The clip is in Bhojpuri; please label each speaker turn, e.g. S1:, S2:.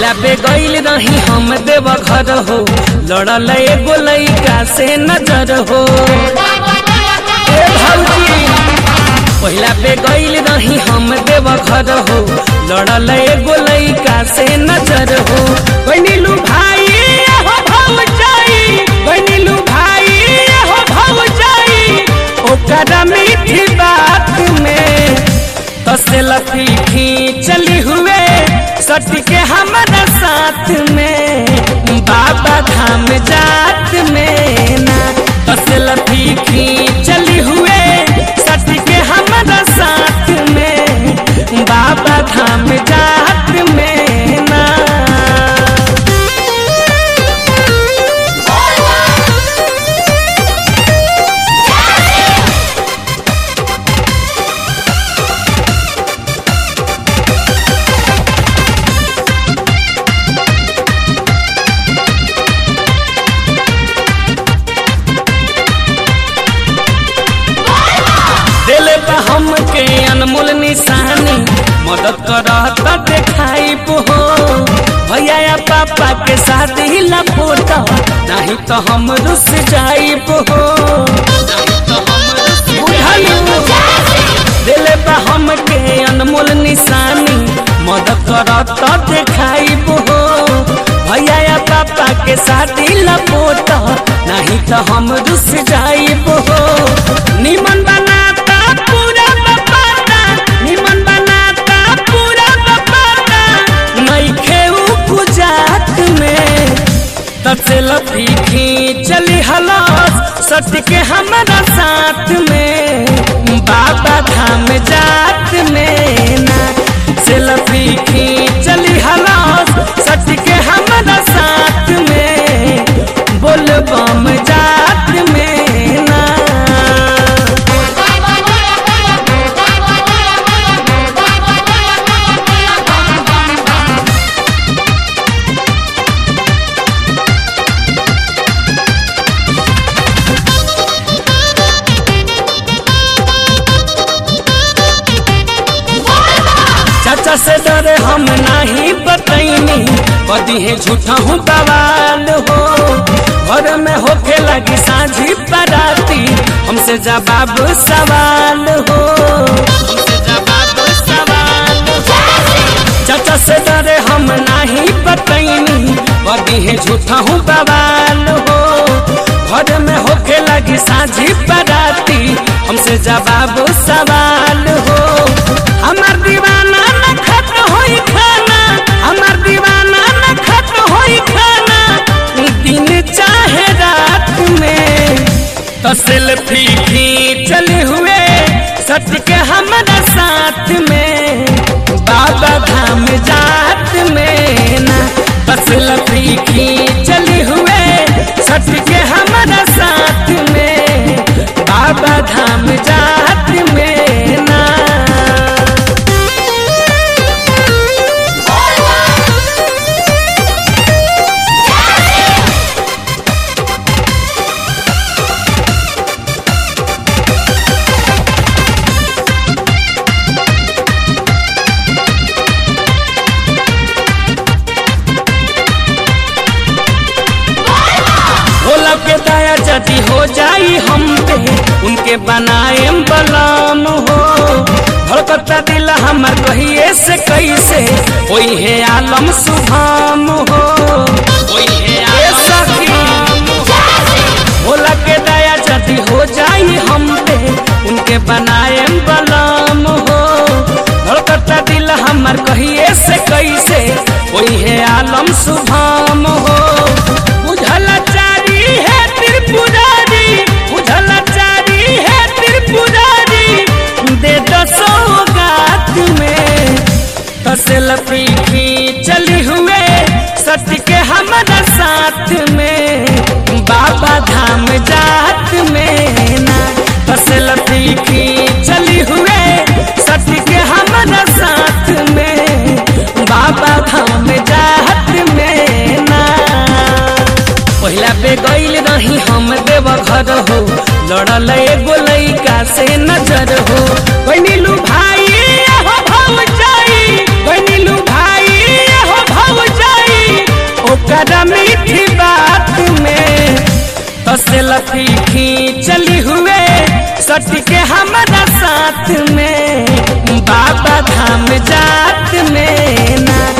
S1: पहिला पे गईल रही हम देव घर हो, लड़ल एगो लइका से नजर हो। ए भौजी पहिला पे गईल रही हम देव घर हो, लड़ल एगो लइका से नजर हो। बनिलू भाई हो भौजाई, बनिलू भाई हो भौजाई, ओकरा मीठी बात में तसेला फीकी चली हुए सट के हमारा साथ में, बाबा धाम जात में ना तसेला फीकी चली हुए सट के हमारा साथ में, बाबा धाम जात में ना। हमके अनमोल निशानी मदद करता देखाई हो, भैया या पापा के साथ ही लपोटा, नहीं तो हम रुस जाई हो। दिले बा हमके अनमोल निशानी मदद करता देखाई हो, भैया या पापा के साथ ही लपोटा, नहीं तो हम रुस जाई हो। निमन बनाता पूरा बपाता, निमन बनाता पूरा बपाता, नहीं खेऊ गुजात में तसेला फीकी चली हलास सट के हमारा साथ में, बाबा धाम जात में ना सेल्फी की चली हलास सट के हमारा साथ में, बोल बम जात में ना। चाचा से डरे हम नहीं बतैनी, कदी है झूठा हूँ बवाल हो, घर में होके लगी साझी पराती, हमसे जवाब सवाल हो, हमसे जवाब सवाल हो। चाचा से डरे हम नहीं बतैनी, कदी है झूठा हूँ बवाल हो, घर में होके लगी साझी पराती, हमसे जवाब सवाल हो। हमार दीवाना न खत्म होई खाना, हमार दीवाना न खत्म होई खाना, दिन चाहे रात में तसेल फीकी चले हुए सट के हमारा साथ में, बाबा धाम जात में ना तसेल फीकी चले हुए सट के हमारा साथ में, बाबा धाम जात में ना। के दया जदी हो जाई हम पे, उनके बनाए बलाम हो, धड़कता दिल हमर कहिए से कैसे कोई है आलम सुभाम हो, कोई है भोला के दया जदी हो जाई हम पे, उनके बनाए बलाम हो, धड़कता दिल हमर कहिए से कैसे कोई है आलम सुभाम हो। बुझला चारी है त्रिपुरारी, बुझला चारी है त्रिपुरारी, दे दो सौगात में तसेल फीकी चली हुए सट के हमारा साथ में, बाबा धाम जात में ना तसेल फीकी चली हुए सट के हमारा साथ में, बाबा धाम जात में ना। पहिला पे गईल रही हम देव घर हो, लड़ल एगो लइका से नजर हो। बनिलू भाई हो भौजाई, बनिलू भाई हो भौजाई, ओकरा मीठी बात में तो सेल्फी खींचली हुए सट के हमारा साथ में बाबा धाम जात में ना।